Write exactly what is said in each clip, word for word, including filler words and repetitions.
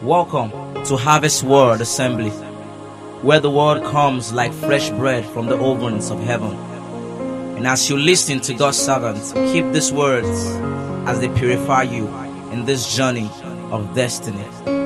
Welcome to Harvest Word Assembly, where the word comes like fresh bread from the ovens of heaven. And as you listen to God's servants, keep these words as they purify you in this journey of destiny.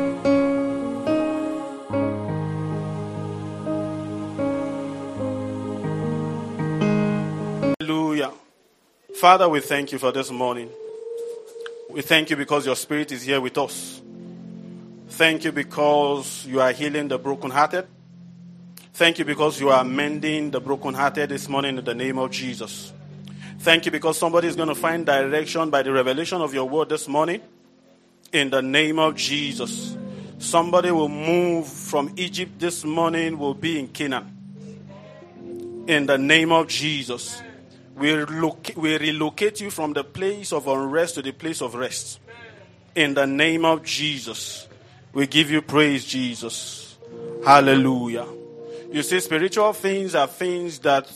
Hallelujah. Father, we thank you for this morning. We thank you because your Spirit is here with us. Thank you because you are healing the brokenhearted. Thank you because you are mending the brokenhearted this morning in the name of Jesus. Thank you because somebody is going to find direction by the revelation of your word this morning in the name of Jesus. Somebody will move from Egypt this morning, will be in Canaan. In the name of Jesus. We relocate, we relocate you from the place of unrest to the place of rest. In the name of Jesus. We give you praise, Jesus. Hallelujah. You see, spiritual things are things that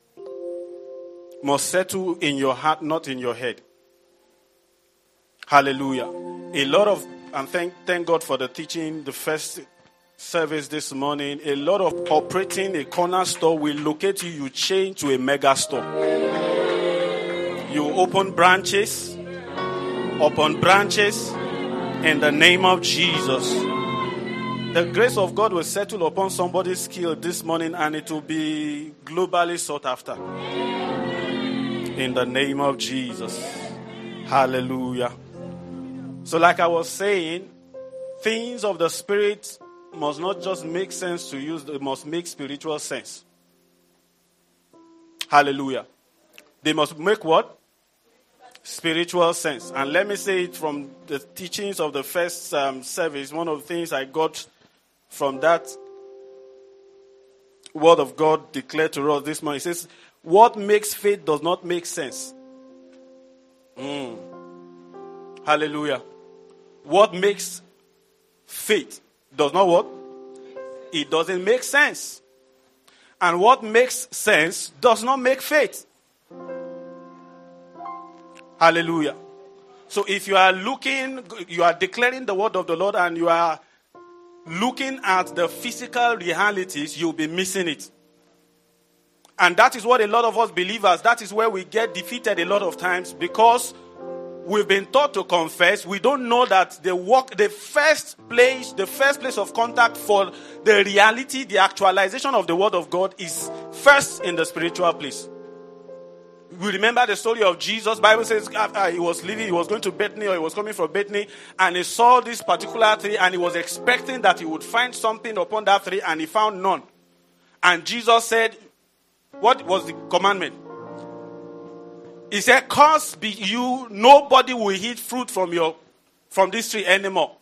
must settle in your heart, not in your head. Hallelujah. A lot of, and thank, thank God for the teaching, the first service this morning. A lot of operating a corner store will locate you, you change to a mega store. You open branches upon branches in the name of Jesus. The grace of God will settle upon somebody's skill this morning and it will be globally sought after. In the name of Jesus. Hallelujah. So like I was saying, things of the Spirit must not just make sense to you, they must make spiritual sense. Hallelujah. They must make what? Spiritual sense. And let me say it from the teachings of the first um, service. One of the things I got from that word of God declared to us this morning, it says, what makes faith does not make sense. Mm. Hallelujah. What makes faith does not what? It doesn't make sense. And what makes sense does not make faith. Hallelujah. So if you are looking, you are declaring the word of the Lord and you are looking at the physical realities, you'll be missing it. And that is what a lot of us believers, that is where we get defeated a lot of times, because we've been taught to confess. We don't know that the work, the first place, the first place of contact for the reality, the actualization of the word of God is first in the spiritual place. We remember the story of Jesus. Bible says after he was leaving, he was going to Bethany, or he was coming from Bethany, and he saw this particular tree, and he was expecting that he would find something upon that tree, and he found none. And Jesus said, what was the commandment? He said, cursed be you, nobody will eat fruit from your from this tree anymore.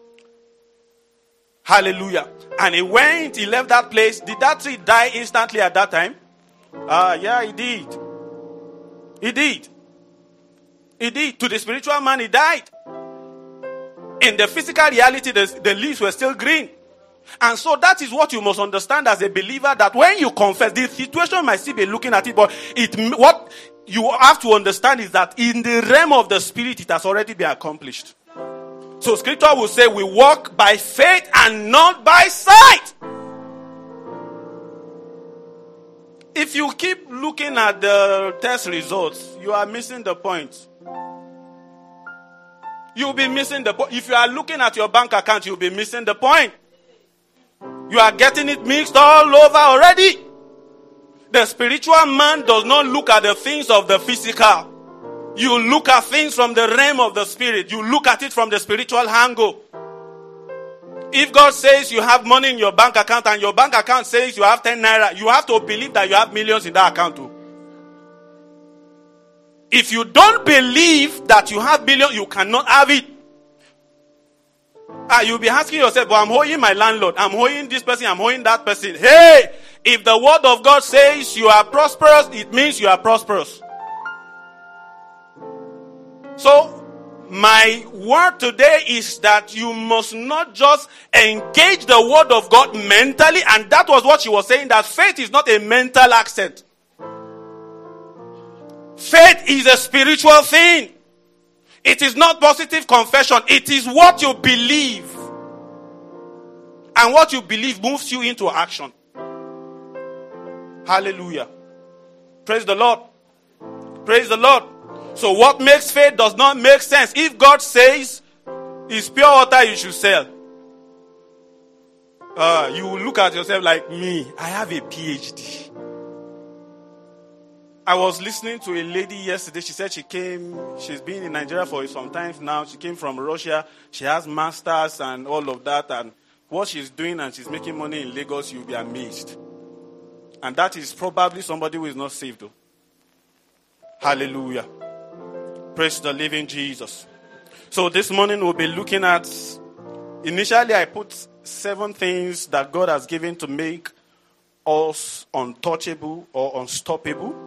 Hallelujah. And he went, he left that place. Did that tree die instantly at that time? Ah, uh, yeah, it did. He did. He did. To the spiritual man, he died. In the physical reality, the, the leaves were still green. And so that is what you must understand as a believer, that when you confess, the situation might still be looking at it, but it, what you have to understand is that in the realm of the spirit, it has already been accomplished. So scripture will say we walk by faith and not by sight. If you keep looking at the test results, you are missing the point. You'll be missing the point. If you are looking at your bank account, you'll be missing the point. You are getting it mixed all over already. The spiritual man does not look at the things of the physical. You look at things from the realm of the spirit. You look at it from the spiritual angle. If God says you have money in your bank account and your bank account says you have ten naira, you have to believe that you have millions in that account too. If you don't believe that you have billions, you cannot have it. Ah, you'll be asking yourself, but I'm owing my landlord, I'm owing this person, I'm owing that person. Hey, if the word of God says you are prosperous, it means you are prosperous. So, my word today is that you must not just engage the word of God mentally, and that was what she was saying, that faith is not a mental accent. Faith is a spiritual thing. It is not positive confession. It is what you believe. And what you believe moves you into action. Hallelujah. Praise the Lord. Praise the Lord. So what makes faith does not make sense. If God says it's pure water you should sell, uh, you will look at yourself like, me, I have a P H D. I was listening to a lady yesterday. She said she came, she's been in Nigeria for some time now. She came from Russia. She has masters and all of that. And what she's doing, and she's making money in Lagos, you'll be amazed. And that is probably somebody who is not saved though. Hallelujah. Praise the living Jesus. So this morning we'll be looking at, initially I put seven things that God has given to make us untouchable or unstoppable.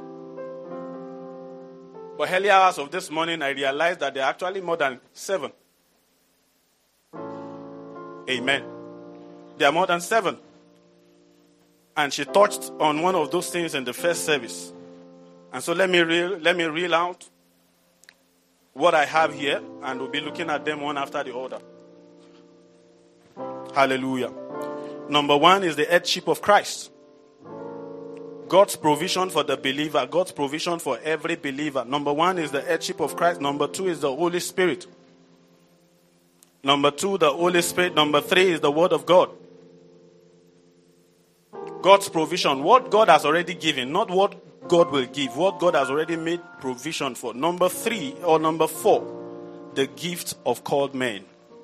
But early hours of this morning I realized that there are actually more than seven. Amen. There are more than seven. And she touched on one of those things in the first service. And so let me reel, let me reel out what I have here, and we'll be looking at them one after the other. Hallelujah. Number one is the headship of Christ. God's provision for the believer. God's provision for every believer. Number one is the headship of Christ. Number two is the Holy Spirit. Number two, the Holy Spirit. Number three is the Word of God. God's provision. What God has already given, not what God will give. What God has already made provision for. Number three, or number four, the gift of called men.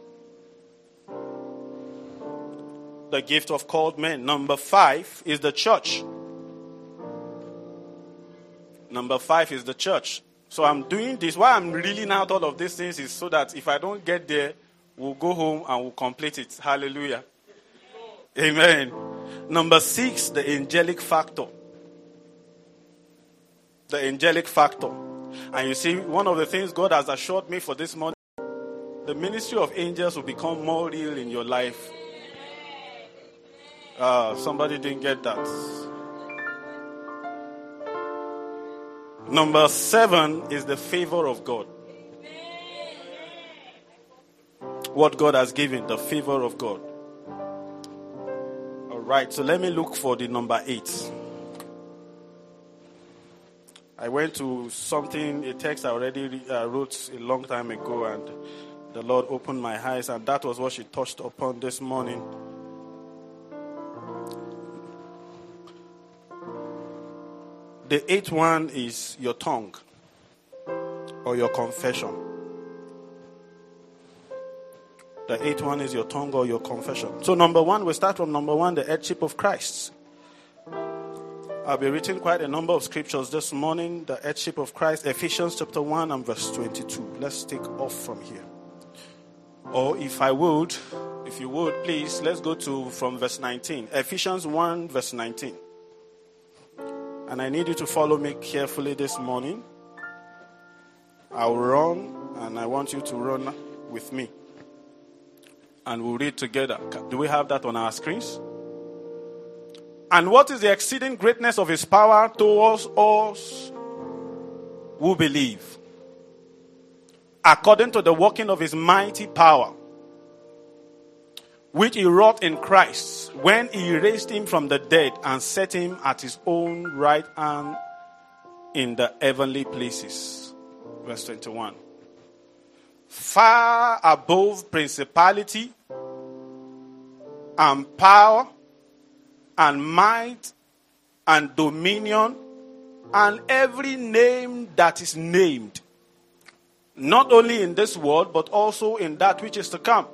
The gift of called men. Number five is the church. Number five is the church. So I'm doing this. Why I'm reeling out all of these things is so that if I don't get there, we'll go home and we'll complete it. Hallelujah. Amen. Number six, the angelic factor. The angelic factor. And you see, one of the things God has assured me for this morning, the ministry of angels will become more real in your life. Uh, somebody didn't get that. Number seven is the favor of God. What God has given, the favor of God. All right, so let me look for the number eight. I went to something, a text I already uh, wrote a long time ago, and the Lord opened my eyes, and that was what she touched upon this morning. The eighth one is your tongue or your confession. The eighth one is your tongue or your confession. So number one, we start from number one, the headship of Christ. I'll be reading quite a number of scriptures this morning. The headship of Christ, Ephesians chapter one and verse twenty-two. Let's take off from here. Or if I would, if you would, please, let's go to from verse nineteen. Ephesians one verse nineteen. And I need you to follow me carefully this morning. I'll run, and I want you to run with me. And we'll read together. Do we have that on our screens? And what is the exceeding greatness of his power towards us who believe? According to the working of his mighty power, which he wrought in Christ, when he raised him from the dead and set him at his own right hand in the heavenly places. Verse twenty-one. Far above principality and power and might and dominion and every name that is named, not only in this world but also in that which is to come,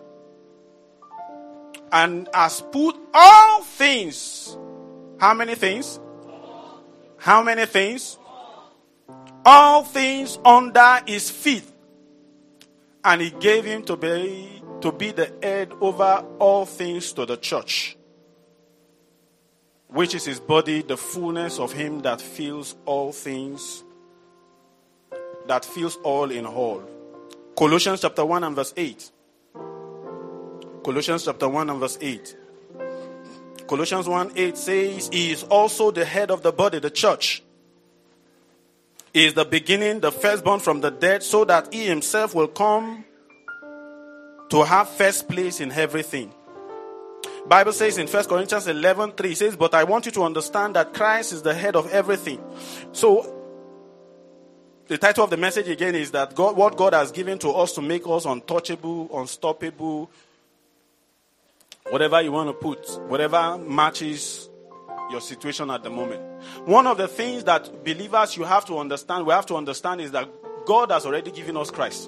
and has put all things, how many things? How many things? All things under his feet, and he gave him to be to be the head over all things to the church, which is his body, the fullness of him that fills all things, that fills all in all. Colossians chapter one and verse eight. Colossians chapter one and verse eight. Colossians one eight says, he is also the head of the body, the church. He is the beginning, the firstborn from the dead, so that he himself will come to have first place in everything. Bible says in First Corinthians eleven three, it says, but I want you to understand that Christ is the head of everything. So, the title of the message again is that God, what God has given to us to make us untouchable, unstoppable, whatever you want to put, whatever matches your situation at the moment. One of the things that believers you have to understand, we have to understand is that God has already given us Christ.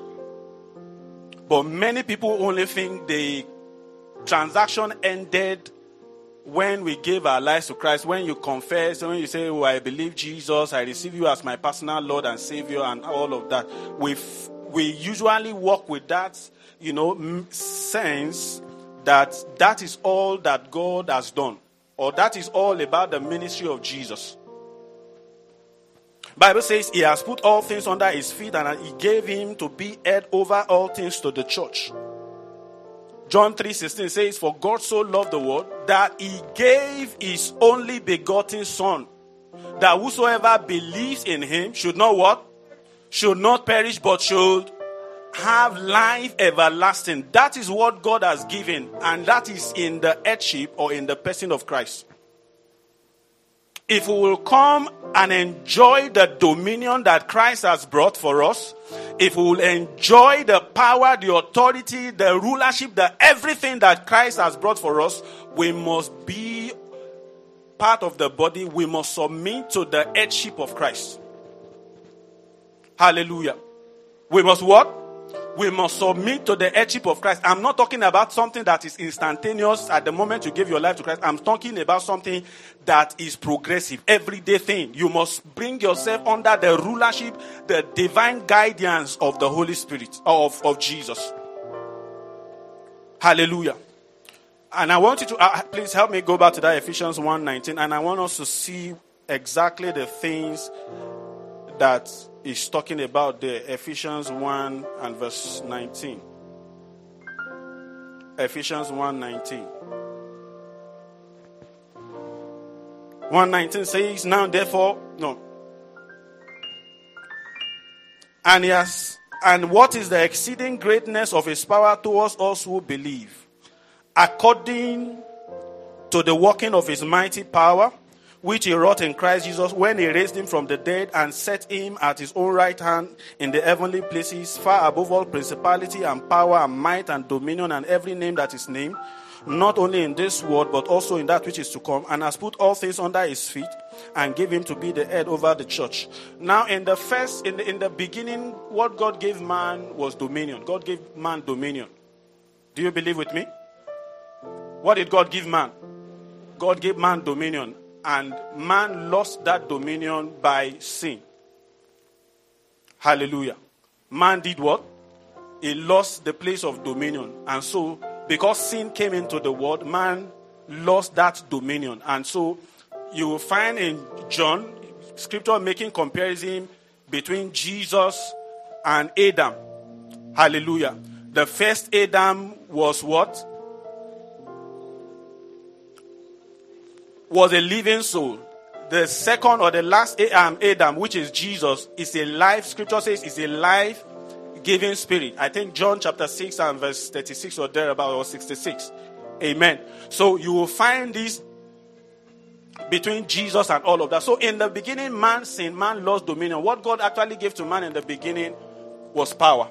But many people only think the transaction ended when we gave our lives to Christ, when you confess, when you say, oh, I believe Jesus, I receive you as my personal Lord and Savior and all of that. We we usually walk with that, you know, sense that that is all that God has done. Or that is all about the ministry of Jesus. Bible says he has put all things under his feet and he gave him to be head over all things to the church. John three sixteen says, for God so loved the world that he gave his only begotten son, that whosoever believes in him should not what? Should not perish but should have life everlasting. That is what God has given, and that is in the headship or in the person of Christ. If we will come and enjoy the dominion that Christ has brought for us, if we will enjoy the power, the authority, the rulership, the everything that Christ has brought for us, we must be part of the body. We must submit to the headship of Christ. Hallelujah. We must what? We must submit to the headship of Christ. I'm not talking about something that is instantaneous at the moment you give your life to Christ. I'm talking about something that is progressive, everyday thing. You must bring yourself under the rulership, the divine guidance of the Holy Spirit, of, of Jesus. Hallelujah. And I want you to, uh, please help me go back to that Ephesians one nineteen, and I want us to see exactly the things that is talking about the Ephesians one and verse nineteen. Ephesians one nineteen. one nineteen says, now therefore, no. And he has, and what is the exceeding greatness of his power towards us who believe, according to the working of his mighty power, which he wrought in Christ Jesus when he raised him from the dead and set him at his own right hand in the heavenly places, far above all principality and power and might and dominion and every name that is named, not only in this world but also in that which is to come, and has put all things under his feet and gave him to be the head over the church. Now in the first, in the, in the beginning, what God gave man was dominion. God gave man dominion. Do you believe with me? What did God give man? God gave man dominion. And man lost that dominion by sin. Hallelujah. Man did what? He lost the place of dominion. And so, because sin came into the world, man lost that dominion. And so, you will find in John, scripture making comparison between Jesus and Adam. Hallelujah. The first Adam was what? Was a living soul. The second or the last Adam, Adam, which is Jesus, is a life, scripture says, is a life-giving spirit. I think John chapter six and verse thirty-six or thereabout, or sixty-six. Amen. So you will find this between Jesus and all of that. So in the beginning, man sinned, man lost dominion. What God actually gave to man in the beginning was power.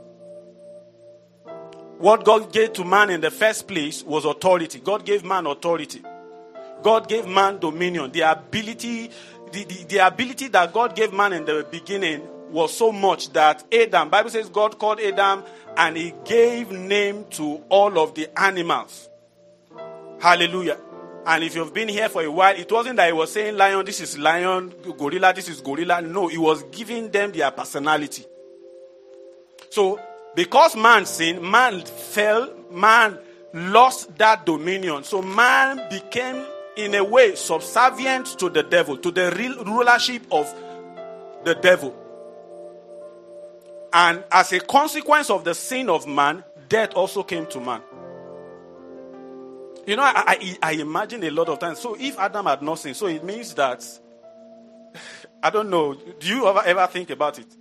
What God gave to man in the first place was authority. God gave man authority. God gave man dominion. The ability, the, the, the ability that God gave man in the beginning was so much that Adam, Bible says God called Adam and he gave name to all of the animals. Hallelujah. And if you've been here for a while, it wasn't that he was saying lion, this is lion, gorilla, this is gorilla. No, he was giving them their personality. So, because man sinned, man fell, man lost that dominion. So man became, in a way, subservient to the devil, to the real rulership of the devil. And as a consequence of the sin of man, death also came to man. You know, I, I, I imagine a lot of times, so if Adam had not sinned, so it means that, I don't know, do you ever, ever think about it?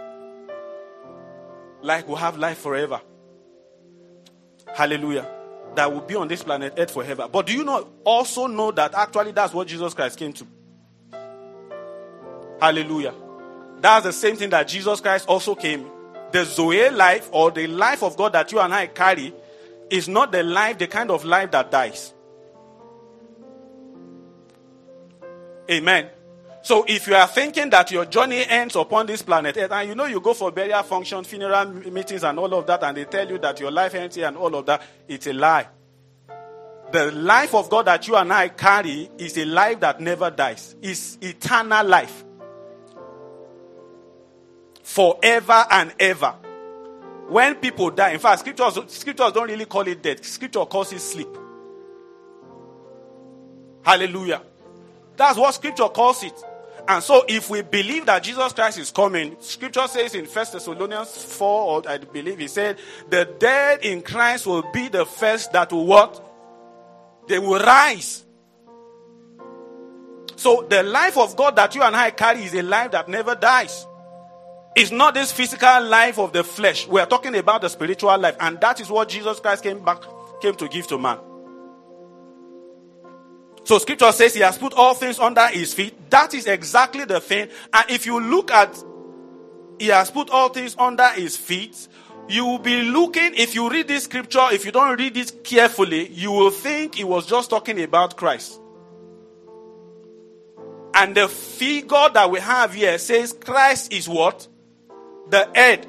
Like we'll have life forever. Hallelujah. that will be on this planet Earth forever. But do you know, also know that actually that's what Jesus Christ came to? Hallelujah. That's the same thing that Jesus Christ also came. The Zoe life, or the life of God that you and I carry, is not the life, the kind of life that dies. Amen. So if you are thinking that your journey ends upon this planet Earth, and you know you go for burial functions, funeral meetings and all of that, and they tell you that your life ends here and all of that, it's a lie. The life of God that you and I carry is a life that never dies. It's eternal life. Forever and ever. When people die, in fact, scriptures, scriptures don't really call it death. Scripture calls it sleep. Hallelujah. That's what scripture calls it. And so if we believe that Jesus Christ is coming, scripture says in First Thessalonians four, or I believe he said, the dead in Christ will be the first that will what? They will rise. So the life of God that you and I carry is a life that never dies. It's not this physical life of the flesh. We are talking about the spiritual life. And that is what Jesus Christ came back, came to give to man. So scripture says he has put all things under his feet. That is exactly the thing. And if you look at, he has put all things under his feet, you will be looking, if you read this scripture, if you don't read it carefully, you will think he was just talking about Christ. And the figure that we have here says Christ is what? The head.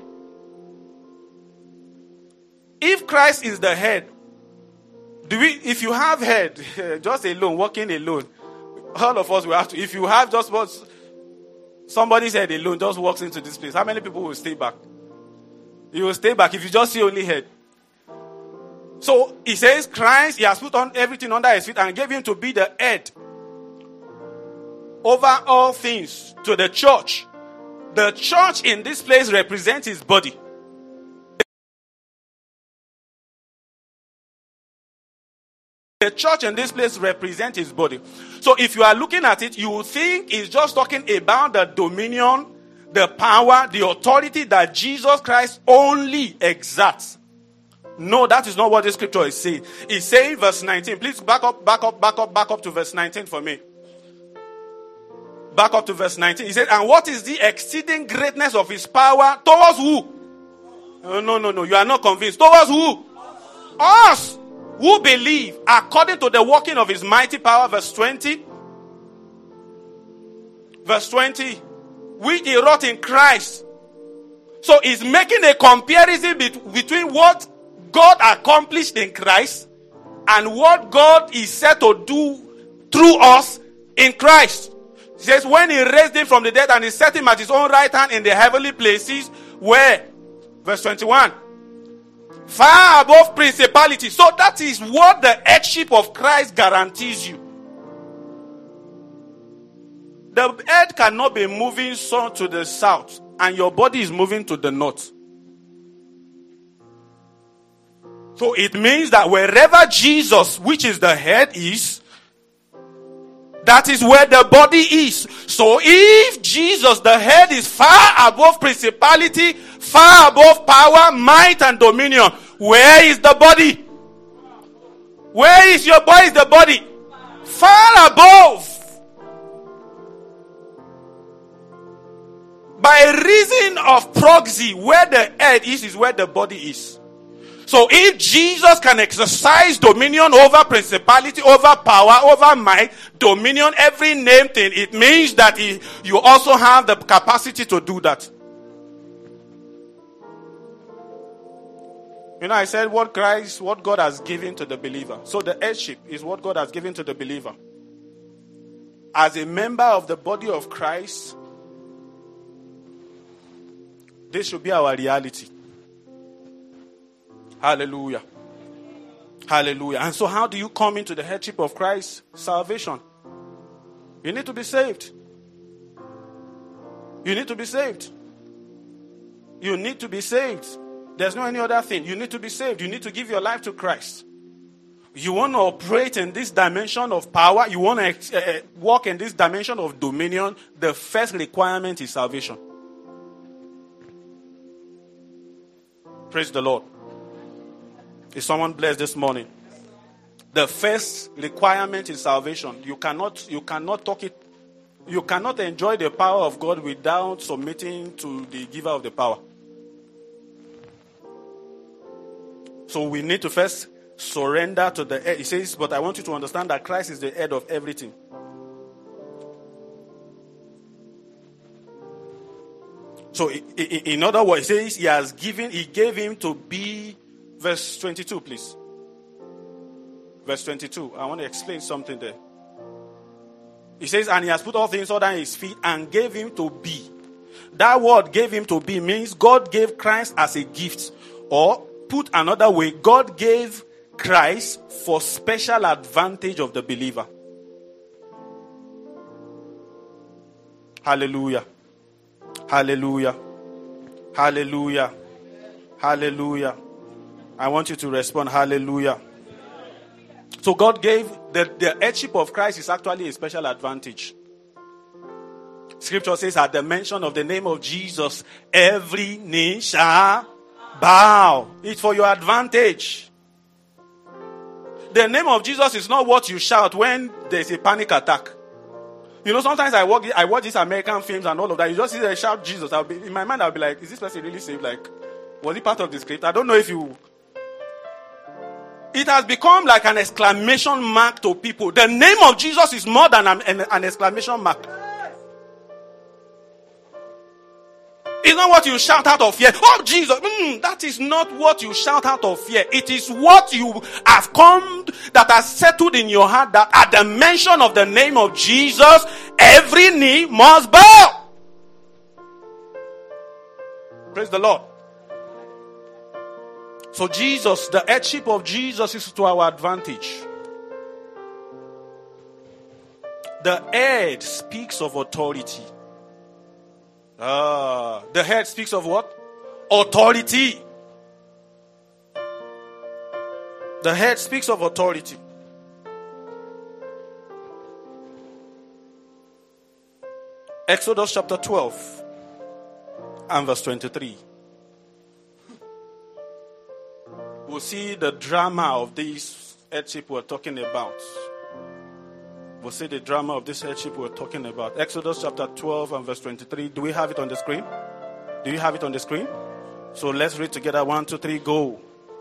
If Christ is the head, do we? If you have head, just alone, walking alone, all of us will have to. If you have just what somebody's head alone, just walks into this place, how many people will stay back? You will stay back if you just see only head. So he says Christ, he has put on everything under his feet and gave him to be the head over all things to the church. The church in this place represents his body. The church in this place represents his body. So if you are looking at it, you will think he's just talking about the dominion, the power, the authority that Jesus Christ only exerts. No, that is not what the scripture is saying. It's saying verse nineteen. Please back up, back up, back up, back up to verse nineteen for me. Back up to verse nineteen. He said, and what is the exceeding greatness of his power towards who? Oh, no, no, no. You are not convinced. Towards who? Us. Who believe according to the working of his mighty power. Verse twenty. Verse twenty. Which he wrought in Christ. So he's making a comparison between what God accomplished in Christ and what God is set to do through us in Christ. He says when he raised him from the dead and he set him at his own right hand in the heavenly places, where? Verse twenty-one. Far above principality. So that is what the headship of Christ guarantees you. The head cannot be moving so to the south and your body is moving to the north. So it means that wherever Jesus, which is the head, is, that is where the body is. So if Jesus, the head, is far above principality, far above power, might, and dominion, where is the body? Where is your body? Is the body? Far above. By reason of proxy, where the head is, is where the body is. So if Jesus can exercise dominion over principality, over power, over might, dominion, every name thing, it means that he, you also have the capacity to do that. You know, I said what Christ, what God has given to the believer. So the headship is what God has given to the believer. As a member of the body of Christ, this should be our reality. Hallelujah. Hallelujah. And so how do you come into the headship of Christ? Salvation. You need to be saved. You need to be saved. You need to be saved. There's no any other thing. You need to be saved. You need to give your life to Christ. You want to operate in this dimension of power. You want to uh, walk in this dimension of dominion. The first requirement is salvation. Praise the Lord. Is someone blessed this morning? the first requirement in salvation. You cannot, you cannot talk it, you cannot enjoy the power of God without submitting to the giver of the power. So we need to first surrender to the head. He says, but I want you to understand that Christ is the head of everything. So in other words, he says he has given, he gave him to be, verse twenty-two, please. Verse twenty-two. I want to explain something there. He says, and he has put all things under his feet and gave him to be. That word gave him to be means God gave Christ as a gift. Or put another way, God gave Christ for special advantage of the believer. Hallelujah. Hallelujah. Hallelujah. Hallelujah. I want you to respond, hallelujah. So God gave, the, the headship of Christ is actually a special advantage. Scripture says, at the mention of the name of Jesus, every knee shall bow. It's for your advantage. The name of Jesus is not what you shout when there's a panic attack. You know, sometimes I watch, I watch these American films and all of that. You just see them shout Jesus. I'll be, in my mind, I'll be like, is this person really saved? Like, was he part of the script? I don't know if you... It has become like an exclamation mark to people. The name of Jesus is more than an, an, an exclamation mark. It's not what you shout out of fear. Oh, Jesus. Mm, that is not what you shout out of fear. It is what you have come, that has settled in your heart, that at the mention of the name of Jesus, every knee must bow. Praise the Lord. So Jesus, the headship of Jesus is to our advantage. The head speaks of authority. Ah, the head speaks of what? Authority. The head speaks of authority. Exodus chapter twelve and verse twenty-three. We'll see the drama of this headship we're talking about. We'll see the drama of this headship we're talking about. Exodus chapter twelve and verse twenty-three. Do we have it on the screen? Do you have it on the screen? So let's read together. One, two, three, go.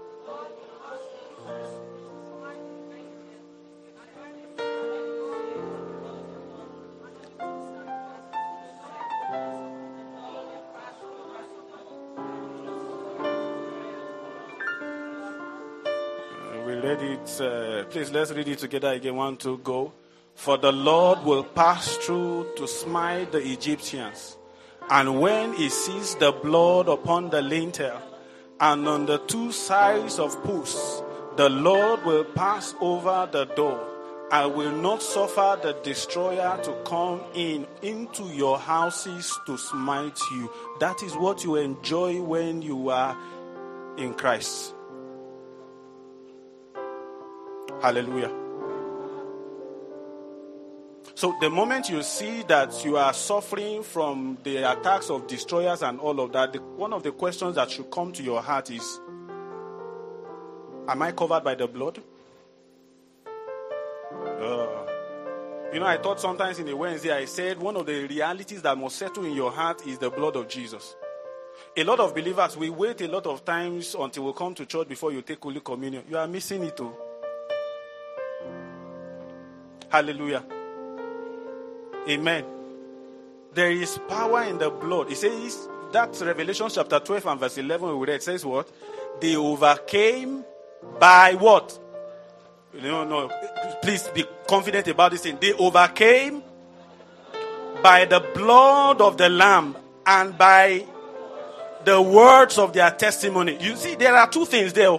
Uh, please, let's read it together again. One, two, go. For the Lord will pass through to smite the Egyptians. And when he sees the blood upon the lintel and on the two sides of posts, the Lord will pass over the door. I will not suffer the destroyer to come in into your houses to smite you. That is what you enjoy when you are in Christ. Hallelujah. So the moment you see that you are suffering from the attacks of destroyers and all of that, the, one of the questions that should come to your heart is, am I covered by the blood? Uh, you know, I thought sometimes in a Wednesday, I said one of the realities that must settle in your heart is the blood of Jesus. A lot of believers, we wait a lot of times until we come to church before you take Holy Communion. You are missing it too. Hallelujah. Amen. There is power in the blood. It says, that's Revelation chapter twelve and verse eleven we read. It says what? They overcame by what? No, no. Please be confident about this thing. They overcame by the blood of the Lamb and by the words of their testimony. You see, there are two things there.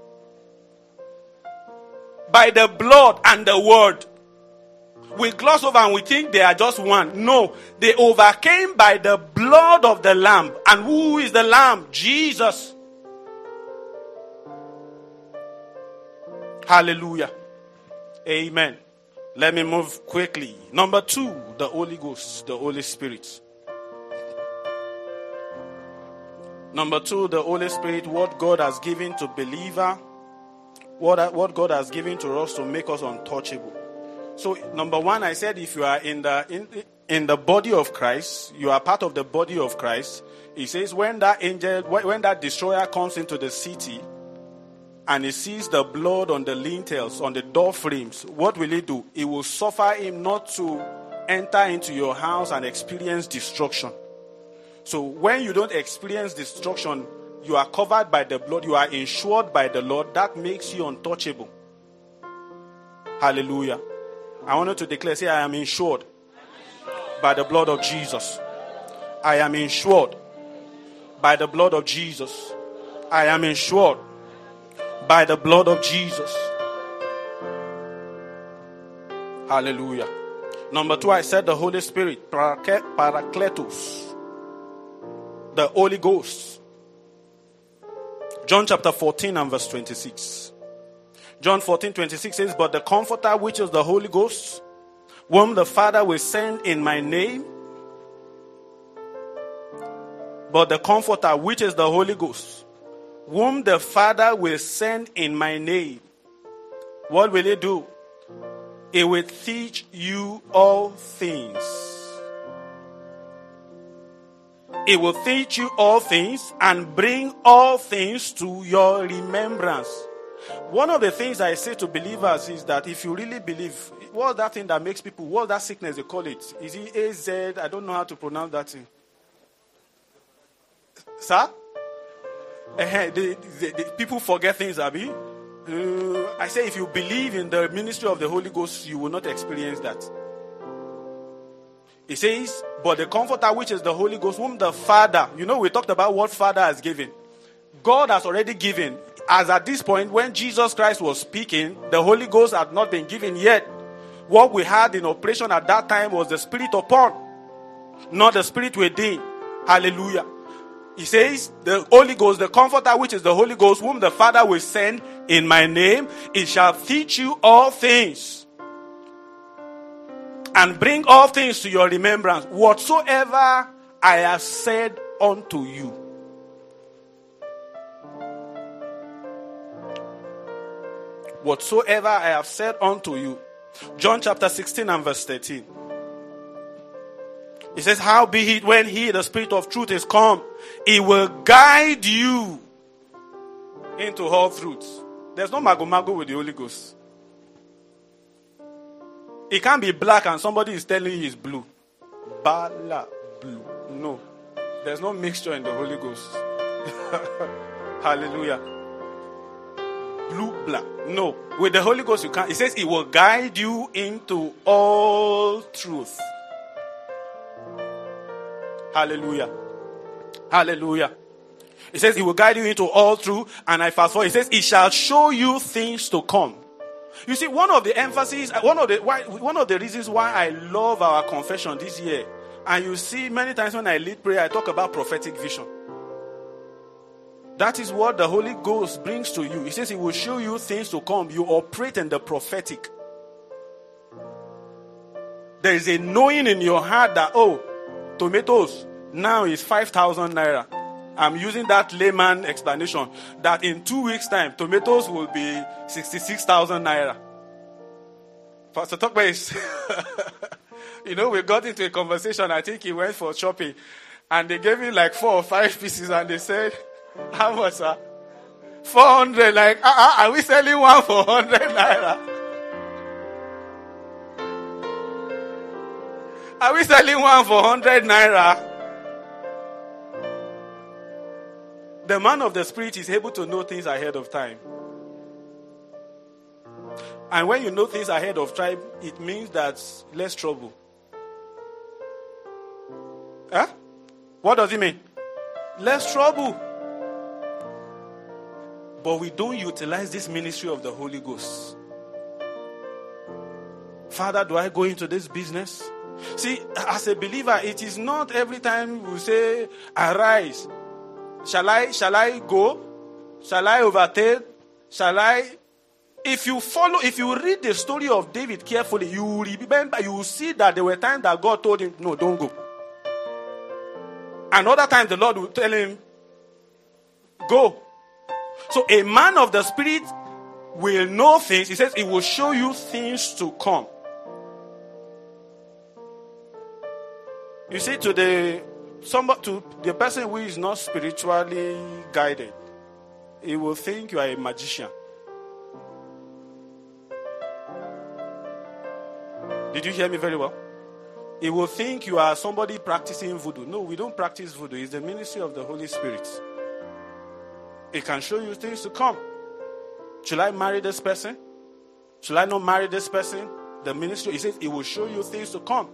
By the blood and the word. We gloss over and we think they are just one. No, they overcame by the blood of the Lamb. And who is the Lamb? Jesus. Hallelujah. Amen. Let me move quickly. Number two, the Holy Ghost, the Holy Spirit. Number two, the Holy Spirit, what God has given to believer. what, what God has given to us to make us untouchable. So, number one, I said if you are in the in, in the body of Christ, you are part of the body of Christ. He says when that angel, when that destroyer comes into the city and he sees the blood on the lintels, on the door frames, what will he do? He will suffer him not to enter into your house and experience destruction. So when you don't experience destruction, you are covered by the blood, you are insured by the Lord. That makes you untouchable. Hallelujah. I wanted to declare, say, I am insured by the blood of Jesus. I am insured by the blood of Jesus. I am insured by the blood of Jesus. Hallelujah. Number two, I said the Holy Spirit, Parakletos, the Holy Ghost. John chapter fourteen and verse twenty-six. John fourteen, twenty-six says, but the Comforter, which is the Holy Ghost, whom the Father will send in my name. But the Comforter, which is the Holy Ghost, whom the Father will send in my name. What will he do? He will teach you all things. He will teach you all things and bring all things to your remembrance. One of the things I say to believers is that if you really believe, what's that thing that makes people, what's that sickness they call it? Is it A Z? I don't know how to pronounce that thing. Sir? Uh, the, the, the people forget things, Abi. Uh, I say if you believe in the ministry of the Holy Ghost, you will not experience that. It says, but the Comforter, which is the Holy Ghost, whom the Father, you know, we talked about what Father has given. God has already given. As at this point, when Jesus Christ was speaking, the Holy Ghost had not been given yet. What we had in operation at that time was the Spirit upon, not the Spirit within. Hallelujah. He says, the Holy Ghost, the Comforter, which is the Holy Ghost, whom the Father will send in my name, it shall teach you all things and bring all things to your remembrance, whatsoever I have said unto you. Whatsoever I have said unto you. John chapter sixteen and verse thirteen. It says, howbeit when he, the Spirit of truth, is come, he will guide you into all truth. There's no mago-mago with the Holy Ghost. It can't be black and somebody is telling you it's blue. Bala, blue. No. There's no mixture in the Holy Ghost. Hallelujah. Blue, black. No. With the Holy Ghost you can't. It says he will guide you into all truth. Hallelujah. Hallelujah. It says he will guide you into all truth. And I fast forward. It says he shall show you things to come. You see, one of the emphases, one of the why, one of the reasons why I love our confession this year, and you see many times when I lead prayer, I talk about prophetic vision. That is what the Holy Ghost brings to you. He says he will show you things to come. You operate in the prophetic. There is a knowing in your heart that, oh, tomatoes now is five thousand naira. I'm using that layman explanation that in two weeks' time, tomatoes will be sixty-six thousand naira. Pastor Tokwe is, you know, we got into a conversation. I think he went for shopping and they gave him like four or five pieces and they said, how much, sir? four hundred. Like, uh, uh, are we selling one for one hundred naira? Are we selling one for one hundred naira? The man of the Spirit is able to know things ahead of time. And when you know things ahead of time, it means that less trouble. Huh? What does it mean? Less trouble. But we don't utilize this ministry of the Holy Ghost. Father, do I go into this business? See, as a believer, it is not every time we say, arise. Shall I, shall I go? Shall I overtake? Shall I? If you follow, if you read the story of David carefully, you will remember, you will see that there were times that God told him, no, don't go. And other times the Lord will tell him, go. So a man of the Spirit will know things. He says it will show you things to come. You see, to the somebody, to the person who is not spiritually guided, he will think you are a magician. Did you hear me very well? He will think you are somebody practicing voodoo. No, we don't practice voodoo. It's the ministry of the Holy Spirit. It can show you things to come. Should I marry this person? Should I not marry this person? The ministry, he says, it will show you things to come.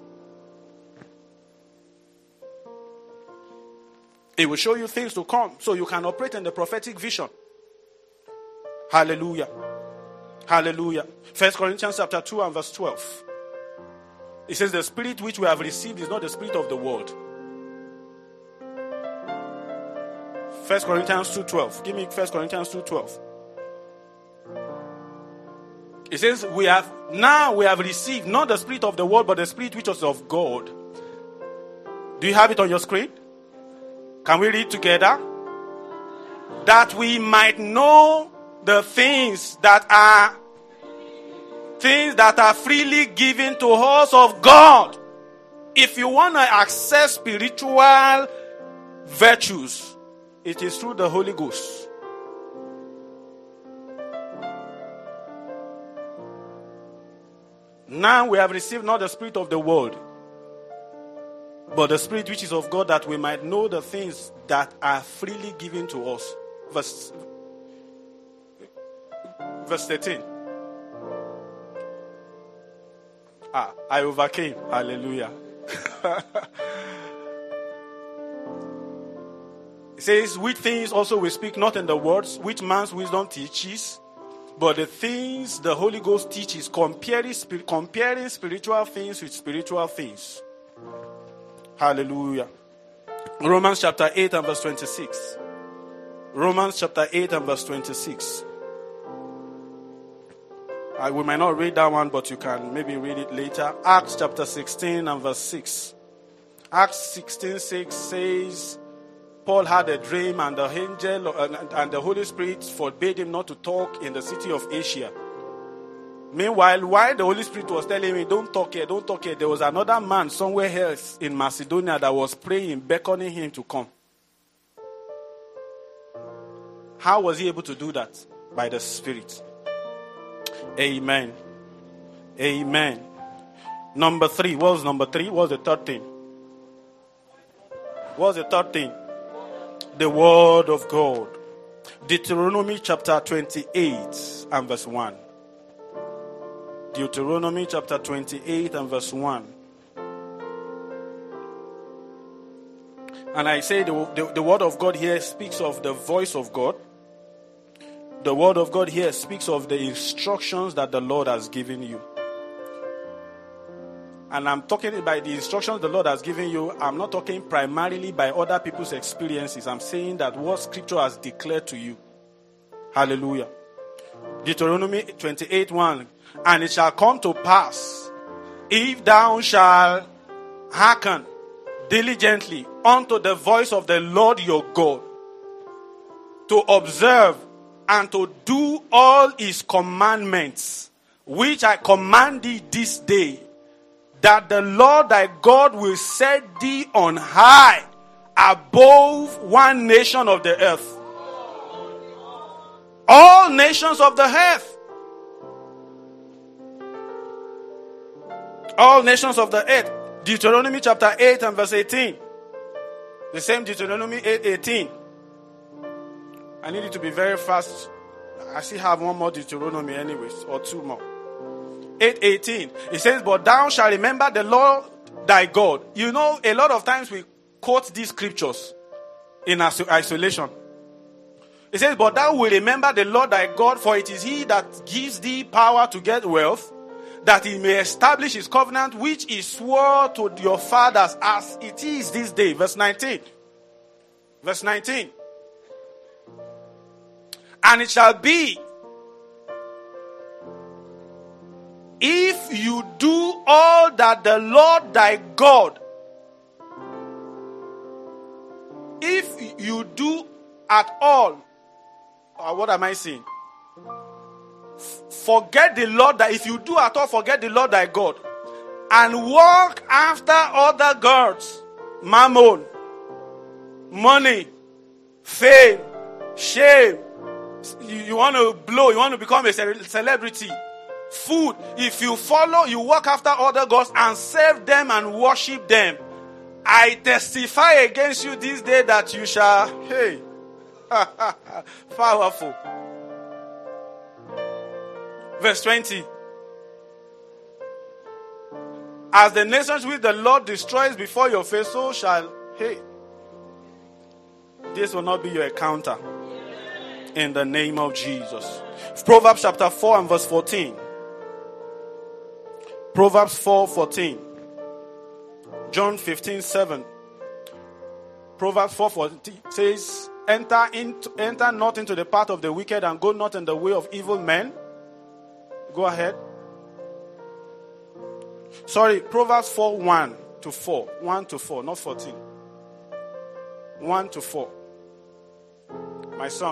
It will show you things to come so you can operate in the prophetic vision. Hallelujah. Hallelujah. First Corinthians chapter two and verse twelve. It says, the spirit which we have received is not the spirit of the world. First Corinthians two twelve. Give me First Corinthians two twelve. It says, we have now we have received not the spirit of the world, but the spirit which is of God. Do you have it on your screen? Can we read together? That we might know the things that are things that are freely given to us of God. If you want to access spiritual virtues, it is through the Holy Ghost. Now we have received not the spirit of the world, but the spirit which is of God, that we might know the things that are freely given to us. Verse, verse thirteen. Ah, I overcame. Hallelujah. It says, which things also we speak not in the words which man's wisdom teaches, but the things the Holy Ghost teaches, comparing, comparing spiritual things with spiritual things. Hallelujah. Romans chapter eight and verse twenty-six. Romans chapter eight and verse twenty-six. Uh, we might not read that one, but you can maybe read it later. Acts chapter sixteen and verse six. Acts sixteen six says, Paul had a dream, and the angel and the Holy Spirit forbade him not to talk in the city of Asia. Meanwhile, while the Holy Spirit was telling me, don't talk here, don't talk here, there was another man somewhere else in Macedonia that was praying, beckoning him to come. How was he able to do that? By the Spirit. Amen. Amen. Number three. What was number three? What was the third thing? What was the third thing? The Word of God. Deuteronomy chapter twenty-eight and verse one. Deuteronomy chapter twenty-eight and verse one. And I say the, the, the Word of God here speaks of the voice of God. The Word of God here speaks of the instructions that the Lord has given you. And I'm talking by the instructions the Lord has given you. I'm not talking primarily by other people's experiences. I'm saying that what Scripture has declared to you. Hallelujah. Deuteronomy twenty-eight one. And it shall come to pass, if thou shalt hearken diligently unto the voice of the Lord your God, to observe and to do all his commandments, which I command thee this day, that the Lord thy God will set thee on high above one nation of the earth. All nations of the earth. All nations of the earth. Deuteronomy chapter eight and verse eighteen. The same Deuteronomy eight eighteen. I need it to be very fast. I still have one more Deuteronomy anyways, or two more. eight eighteen. It says, but thou shalt remember the Lord thy God. You know, a lot of times we quote these scriptures in isolation. It says, but thou will remember the Lord thy God, for it is he that gives thee power to get wealth, that he may establish his covenant, which he swore to your fathers as it is this day. Verse nineteen. Verse nineteen. And it shall be, if you do all that the Lord thy God, if you do at all, or what am I saying? F- forget the Lord that if you do at all, forget the Lord thy God. And walk after other gods. Mammon, money, fame, shame. You, you want to blow, you want to become a celebrity. Food. If you follow, you walk after other gods and serve them and worship them. I testify against you this day that you shall, hey, powerful. Verse twenty. As the nations which the Lord destroys before your face, so shall, hey, this will not be your encounter. In the name of Jesus. Proverbs chapter four and verse fourteen. Proverbs four fourteen. John fifteen seven. Proverbs four fourteen says, Enter into, enter not into the path of the wicked and go not in the way of evil men. Go ahead. Sorry, Proverbs four one to four. one to four, not fourteen. one to four. My son.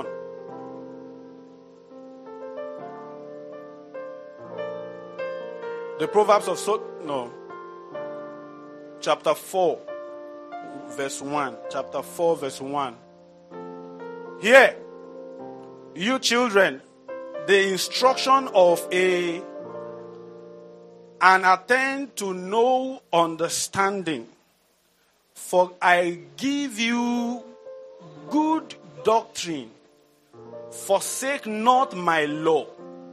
The Proverbs of so no. Chapter four, verse one. Chapter four, verse one. Here, you children, the instruction of a and attend to no understanding. For I give you good doctrine. Forsake not my law.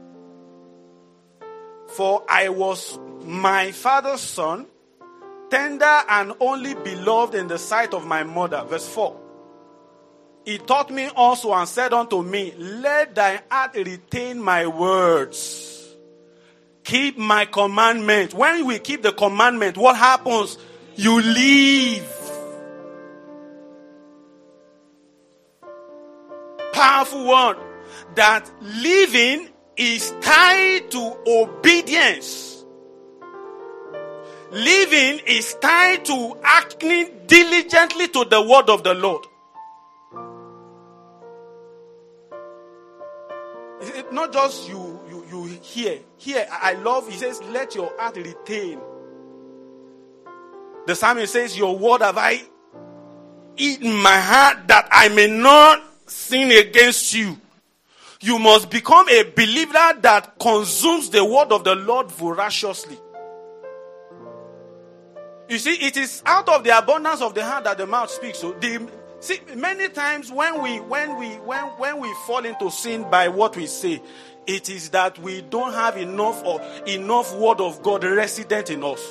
For I was my father's son, tender and only beloved in the sight of my mother. Verse four. He taught me also and said unto me, let thy heart retain my words. Keep my commandment. When we keep the commandment, what happens? You live. Powerful word. That living is tied to obedience. Living is tied to acting diligently to the word of the Lord. It's not just you, you, you hear. Here, I love, he says, let your heart retain. The psalmist says, your word have I eaten my heart that I may not sin against you. You must become a believer that consumes the word of the Lord voraciously. You see, it is out of the abundance of the heart that the mouth speaks. So the See, many times when we when we when when we fall into sin by what we say, it is that we don't have enough or enough word of God resident in us.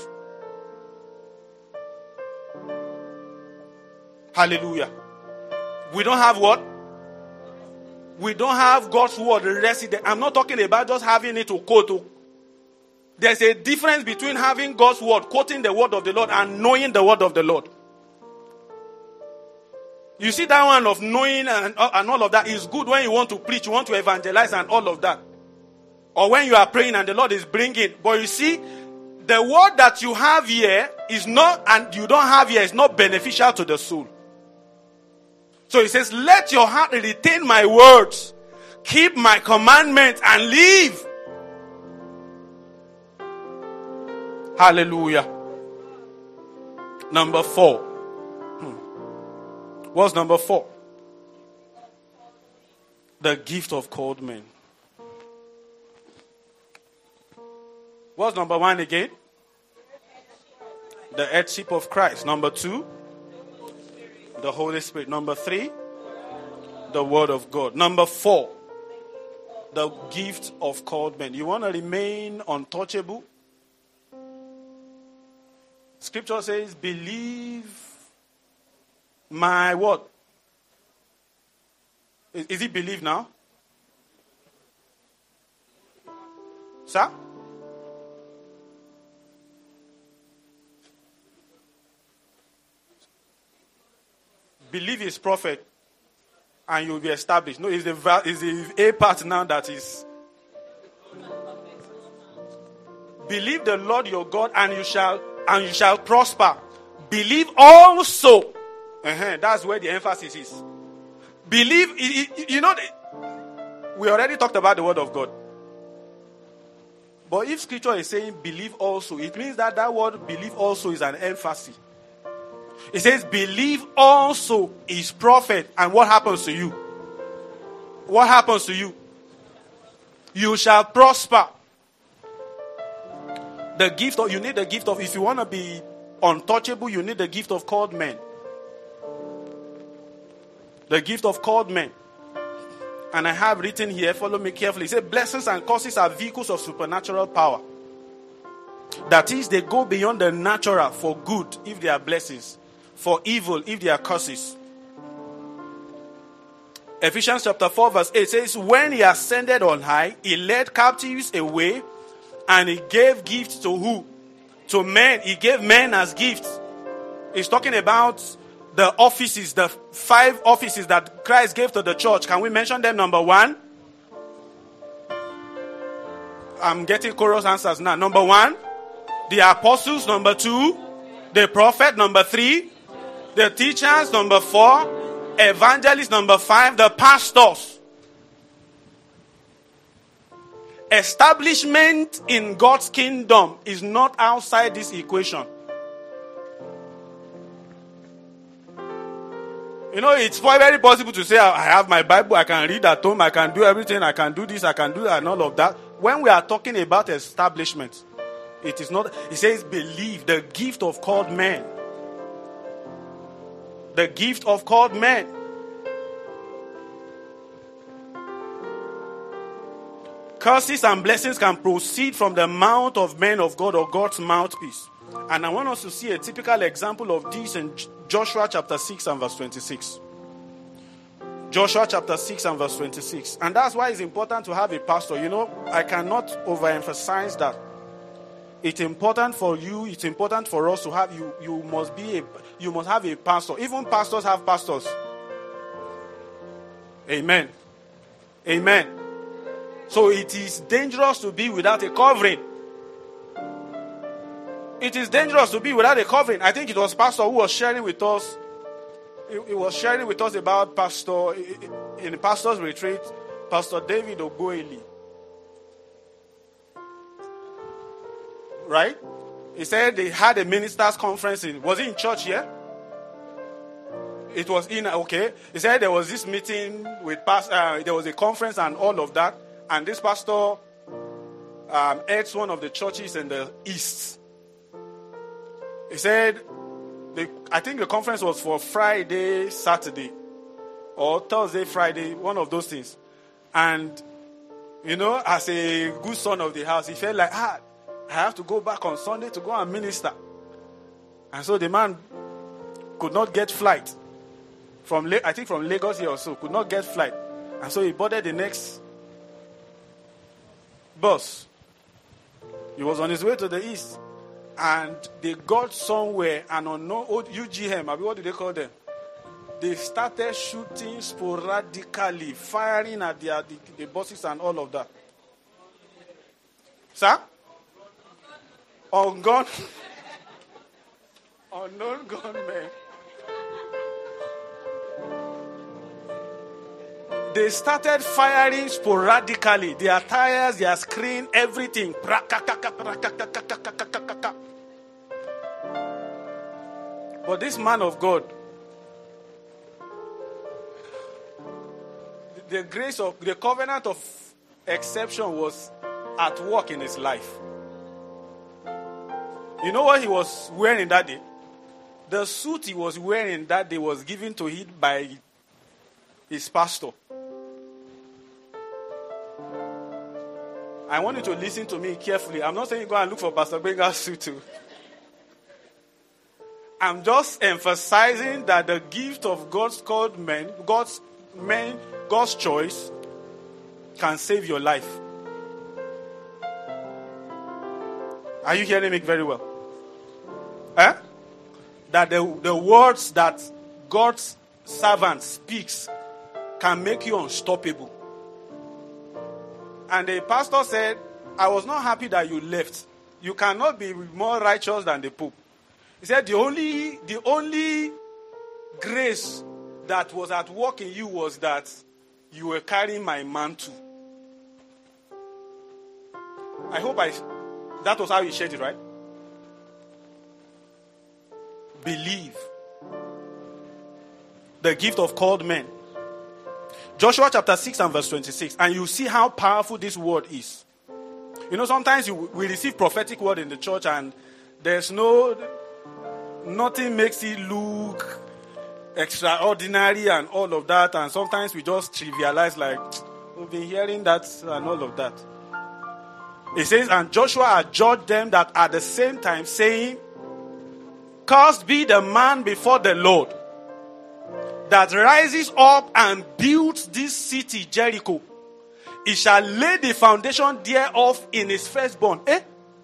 Hallelujah. We don't have what? We don't have God's word resident. I'm not talking about just having it to quote. There's a difference between having God's word, quoting the word of the Lord, and knowing the word of the Lord. You see, that one of knowing and, and all of that is good when you want to preach, you want to evangelize and all of that. Or when you are praying and the Lord is bringing. But you see, the word that you have here is not, and you don't have here, is not beneficial to the soul. So he says, let your heart retain my words, keep my commandments and live. Hallelujah. Number four. Hmm. What's number four? The gift of called men. What's number one again? The headship of Christ. Number two, the Holy Spirit. Number three, the Word of God. Number four, the gift of called men. You want to remain untouchable? Scripture says, believe my what? Is, is it believe now? Sir? Believe his prophet and you'll be established. No, it's the, it's the A part now that is. Believe the Lord your God and you shall and you shall prosper. Believe also. Uh-huh, that's where the emphasis is. Believe, you know, we already talked about the word of God. But if scripture is saying believe also, it means that that word believe also is an emphasis. It says believe also is prophet. And what happens to you? What happens to you? You shall prosper. The gift of, you need the gift of, if you want to be untouchable, you need the gift of called men. The gift of called men. And I have written here, follow me carefully. It says blessings and curses are vehicles of supernatural power. That is, they go beyond the natural for good if they are blessings, for evil if they are curses. Ephesians chapter four verse eight says, when he ascended on high, he led captives away and he gave gifts to who? To men. He gave men as gifts. He's talking about the offices, the five offices that Christ gave to the church. Can we mention them? Number one. I'm getting chorus answers now. Number one, the apostles. Number two, the prophet. Number three, the teachers. Number four, evangelists. Number five, the pastors. Establishment in God's kingdom is not outside this equation. You know, it's very possible to say, I have my Bible, I can read at home, I can do everything, I can do this, I can do that, and all of that. When we are talking about establishment, it is not, it says believe, the gift of called men. The gift of called men. Curses and blessings can proceed from the mouth of men of God or God's mouthpiece. And I want us to see a typical example of this in Joshua chapter six and verse twenty-six. Joshua chapter six and verse twenty-six. And that's why it's important to have a pastor. You know, I cannot overemphasize that. It's important for you, it's important for us to have, you You must be a, you must have a pastor. Even pastors have pastors. Amen. Amen. So it is dangerous to be without a covering. It is dangerous to be without a covering. I think it was Pastor who was sharing with us. He, he was sharing with us about Pastor, in the pastor's retreat, Pastor David Ogoeli. Right? He said they had a ministers' conference in, was it in church here? It was in, okay. He said there was this meeting with, pastor, uh, there was a conference and all of that. And this pastor um, heads one of the churches in the east. He said, the, I think the conference was for Friday, Saturday, or Thursday, Friday, one of those things. And, you know, as a good son of the house, he felt like, ah, I have to go back on Sunday to go and minister. And so the man could not get flight. From, I think from Lagos here also, could not get flight. And so he boarded the next bus. He was on his way to the east. And they got somewhere and on no U G M, I mean, what do they call them? They started shooting sporadically, firing at the, the, the buses and all of that. Sir? On gun, unknown gunmen. They started firing sporadically. Their tires, their screen, everything. But this man of God, the grace of, the covenant of exception was at work in his life. You know what he was wearing that day? The suit he was wearing that day was given to him by his pastor. I want you to listen to me carefully. I'm not saying go and look for Pastor Benga's suit too. I'm just emphasizing that the gift of God's called men, God's men, God's choice can save your life. Are you hearing me very well? Eh? That the, the words that God's servant speaks can make you unstoppable. And the pastor said, I was not happy that you left. You cannot be more righteous than the Pope. He said, the only, the only grace that was at work in you was that you were carrying my mantle. I hope I, that was how he shared it, right? Believe. The gift of called men. Joshua chapter six and verse twenty-six. And you see how powerful this word is. You know, sometimes you, we receive prophetic word in the church and there's no, nothing makes it look extraordinary and all of that. And sometimes we just trivialize like, we've been hearing that and all of that. It says, and Joshua adjudged them that at the same time, saying, cursed be the man before the Lord that rises up and builds this city, Jericho. He shall lay the foundation thereof in his firstborn. Eh?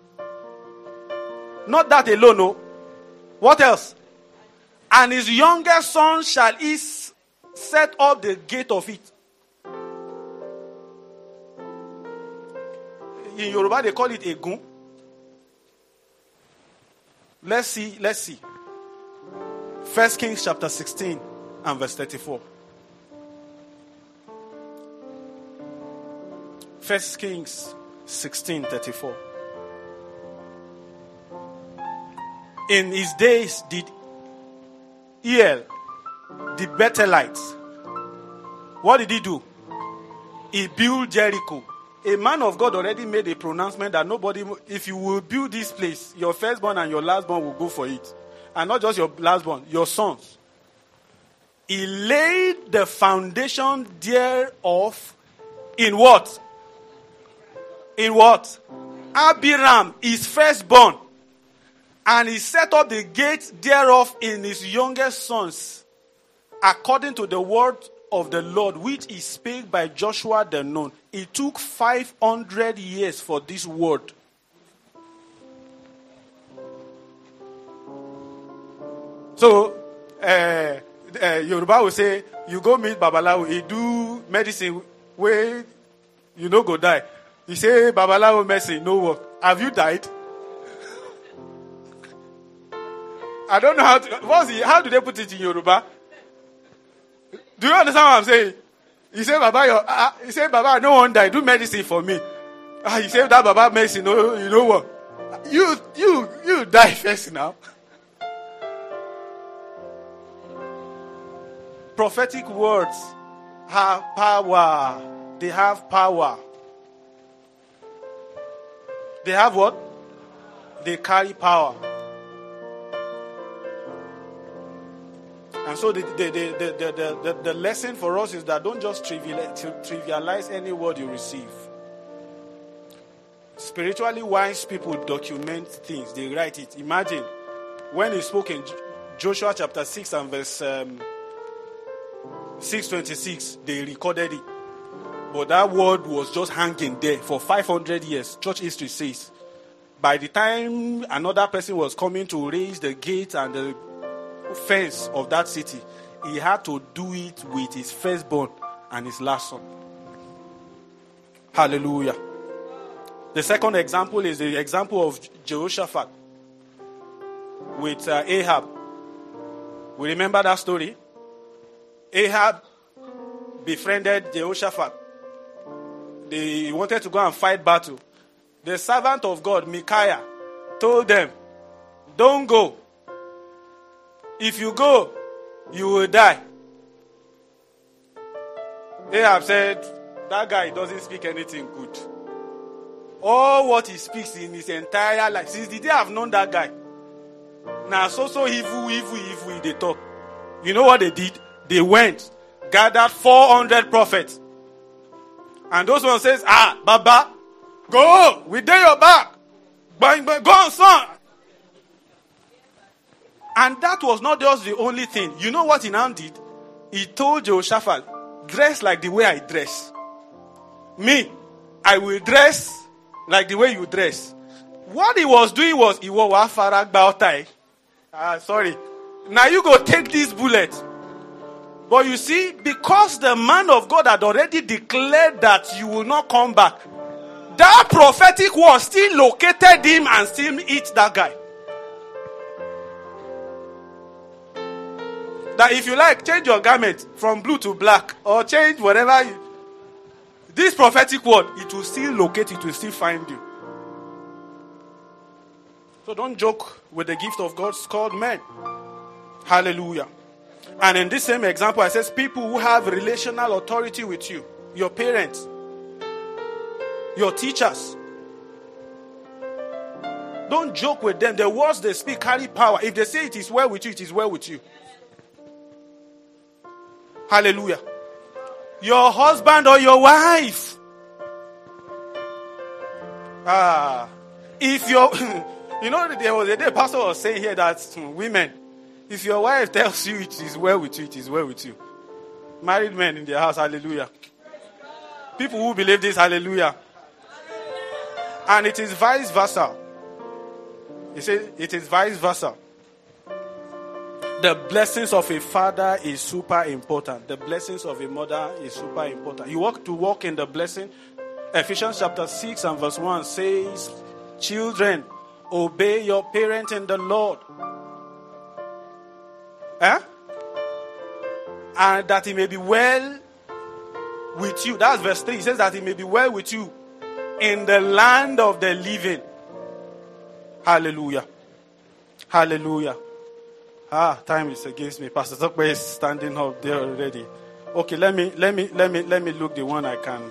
Not that alone, no. What else? And his youngest son shall he set up the gate of it. In Yoruba, they call it Egun. Let's see, let's see. First Kings chapter sixteen and verse thirty-four. First Kings sixteen thirty-four. In his days did Eel, the Bethelites, what did he do? He built Jericho. A man of God already made a pronouncement that nobody, if you will build this place, your firstborn and your lastborn will go for it. And not just your lastborn, your sons. He laid the foundation thereof in what? In what? Abiram, his firstborn. And he set up the gate thereof in his youngest sons, according to the word of the Lord, which he spake by Joshua the Nun. It took five hundred years for this word. So, uh, uh, Yoruba will say, you go meet Babalawo, he do medicine where you no go die. You say, Babalawo medicine, no work. Have you died? I don't know how to, what's the, how do they put it in Yoruba? Do you understand what I'm saying? He said, Baba, your, uh, he said, Baba, no one died. Do medicine for me. Uh, he said, that Baba medicine, no, you know what? You, you, you die first now. Prophetic words have power. They have power. They have what? They carry power. And so the, the, the, the, the, the, the lesson for us is that don't just trivialize, trivialize any word you receive. Spiritually wise people document things. They write it. Imagine when he spoke in Joshua chapter six and verse um, six twenty-six, they recorded it. But that word was just hanging there for five hundred years. Church history says. By the time another person was coming to raise the gate and the fence of that city, he had to do it with his firstborn and his last son. Hallelujah. The second example is the example of Jehoshaphat with uh, Ahab. We remember that story? Ahab befriended Jehoshaphat. They wanted to go and fight battle. The servant of God, Micaiah, told them, don't go. If you go, you will die. Ahab said, that guy doesn't speak anything good. All what he speaks in his entire life, since the day I've known that guy, now so so evil, evil, evil, they talk. You know what they did? They went, gathered four hundred prophets. And those ones says, ah, Baba, go, we dare your back. Bang, bang, go on, son. And that was not just the only thing. You know what he now did? He told Jehoshaphat, dress like the way I dress. Me, I will dress like the way you dress. What he was doing was, he was wafarag baotai. Ah, sorry. Now you go take this bullet. But you see, because the man of God had already declared that you will not come back, that prophetic word still located him and still hit that guy. That if you like, change your garment from blue to black, or change whatever. You, this prophetic word, it will still locate, it will still find you. So don't joke with the gift of God called men. Hallelujah. And in this same example, I says people who have relational authority with you, your parents, your teachers. Don't joke with them. The words they speak carry power. If they say it is well with you, it is well with you. Hallelujah. Your husband or your wife. Ah, if your, you know, there was a day pastor was saying here that hmm, women, if your wife tells you it is well with you, it is well with you. Married men in their house, hallelujah. People who believe this, hallelujah. And it is vice versa. He said it is vice versa. The blessings of a father is super important. The blessings of a mother is super important. You walk to walk in the blessing. Ephesians chapter six and verse one says, children, obey your parents in the Lord. Eh? And that it may be well with you. That's verse three. It says that it may be well with you in the land of the living. Hallelujah. Hallelujah. Ah, time is against me. Pastor Zokbe is standing up there already. Okay, let me let me let me let me look the one I can.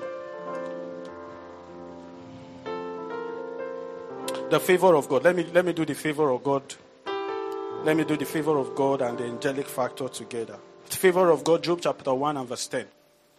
The favor of God. Let me let me do the favor of God. Let me do the favor of God and the angelic factor together. The favor of God, Job chapter one and verse ten.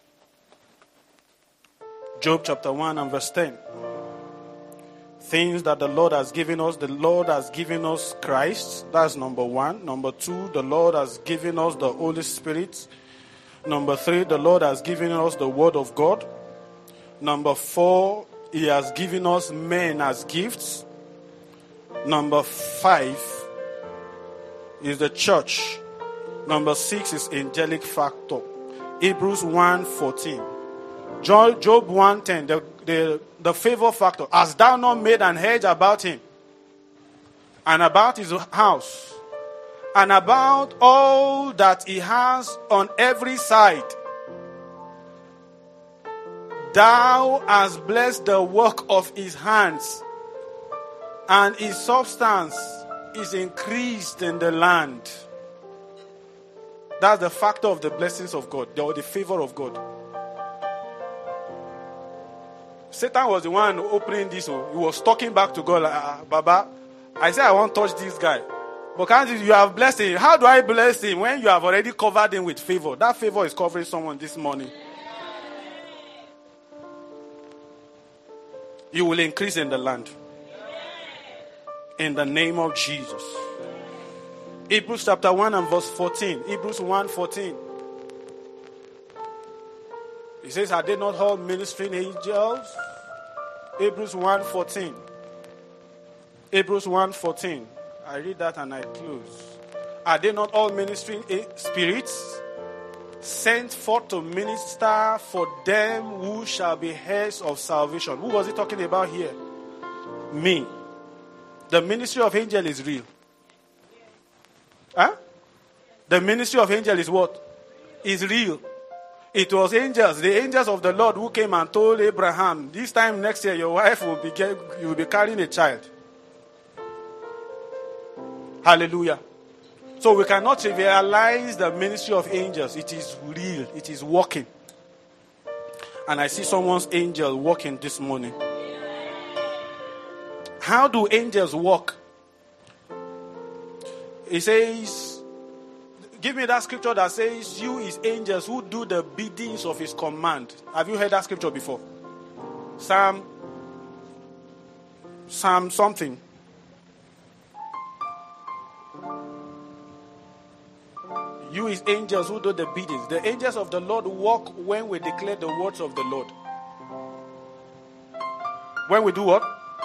Job chapter one and verse ten. Things that the Lord has given us. The Lord has given us Christ. That's number one. Number two, the Lord has given us the Holy Spirit. Number three, the Lord has given us the Word of God. Number four, He has given us men as gifts. Number five is the church. Number six is angelic factor. Hebrews one fourteen. Job one ten, the, the, the favor factor. Hast thou not made an hedge about him, and about his house, and about all that he has on every side? Thou hast blessed the work of his hands, and his substance is increased in the land. That's the factor of the blessings of God, or the favor of God. Satan was the one opening this. He was talking back to God, like, ah, Baba, I said I won't touch this guy. But can't you, you have blessed him. How do I bless him when you have already covered him with favor? That favor is covering someone this morning. You will increase in the land. In the name of Jesus. Hebrews chapter one and verse fourteen. Hebrews one fourteen. He says, are they not all ministering angels? Hebrews one fourteen. Hebrews one fourteen. I read that and I close. Are they not all ministering spirits sent forth to minister for them who shall be heirs of salvation? Who was he talking about here? Me. The ministry of angel is real. Huh? The ministry of angel is what? Is real. It was angels, the angels of the Lord who came and told Abraham, this time next year your wife will be, you will be carrying a child. Hallelujah. So we cannot trivialize the ministry of angels. It is real. It is working. And I see someone's angel working this morning. How do angels work? It says, give me that scripture that says, you is angels who do the biddings of his command. Have you heard that scripture before? Psalm, Psalm something. You is angels who do the biddings. The angels of the Lord walk when we declare the words of the Lord. When we do what?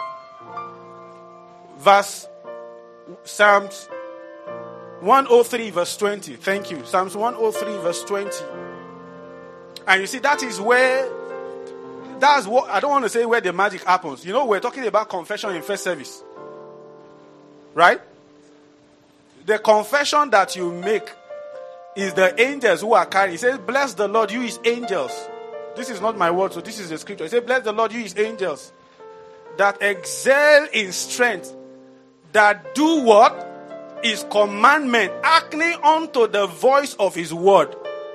Verse, Psalms one oh three verse twenty. Thank you. Psalms one oh three verse twenty. And you see, that is where, that's what, I don't want to say where the magic happens. You know, we're talking about confession in first service. Right? The confession that you make is the angels who are carrying. He says, bless the Lord, you his angels. This is not my word, so this is the scripture. He says, bless the Lord, you his angels, that excel in strength, that do what? His commandment, hearkening unto the voice of his word.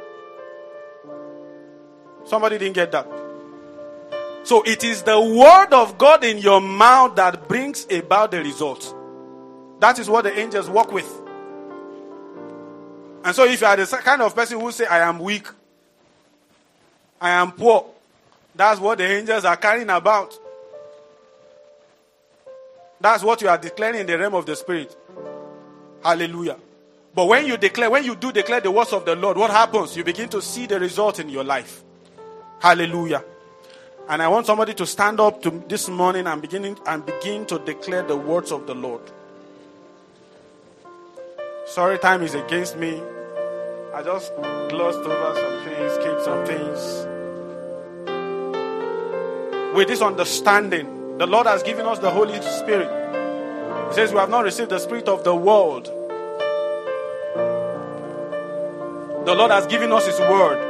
Somebody didn't get that. So it is the word of God in your mouth that brings about the results. That is what the angels work with. And so if you are the kind of person who say, I am weak, I am poor, that's what the angels are carrying about. That's what you are declaring in the realm of the spirit. Hallelujah. But when you declare, when you do declare the words of the Lord, what happens? You begin to see the result in your life. Hallelujah. And I want somebody to stand up to this morning and begin, and begin to declare the words of the Lord. Sorry, time is against me. I just glossed over some things, skipped some things. With this understanding, the Lord has given us the Holy Spirit. He says we have not received the spirit of the world. The Lord has given us His word.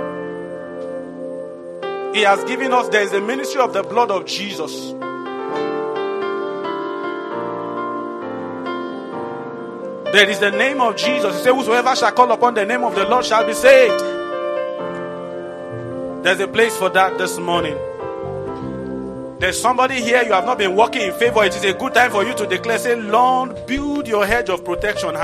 He has given us, there is a ministry of the blood of Jesus. There is the name of Jesus. He said, whosoever shall call upon the name of the Lord shall be saved. There's a place for that this morning. There's somebody here, you have not been walking in favor. It is a good time for you to declare, say, Lord, build your hedge of protection.